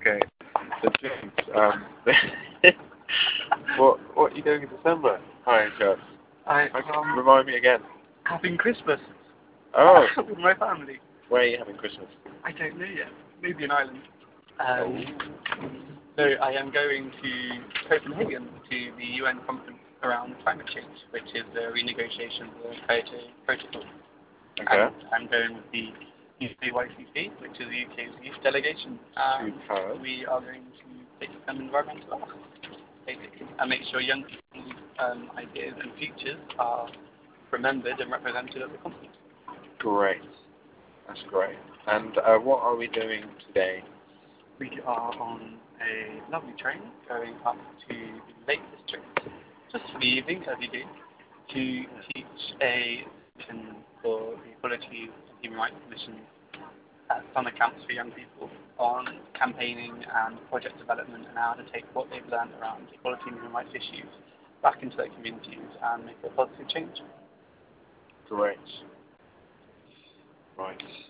Okay. So James, what are you doing in December? Hi, Chuck. Remind me again. Having Christmas Oh, with my family. where are you having Christmas? I don't know yet. Maybe an island. So I am going to Copenhagen to the UN conference around climate change, which is the renegotiation of the Kyoto Protocol. Okay. And I'm going with the UKYCC, which is the UK's youth delegation. Superb. We are going to take some environmental action, basically, and make sure young people's ideas and futures are remembered and represented at the conference. Great. That's great. And what are we doing today? We are on a lovely train going up to the Lake District, just for the evening, as you do, to teach a session for the Equality and Human Rights Commission at summer camps for young people on campaigning and project development and how to take what they've learned around equality and human rights issues back into their communities and make a positive change. Great. Right.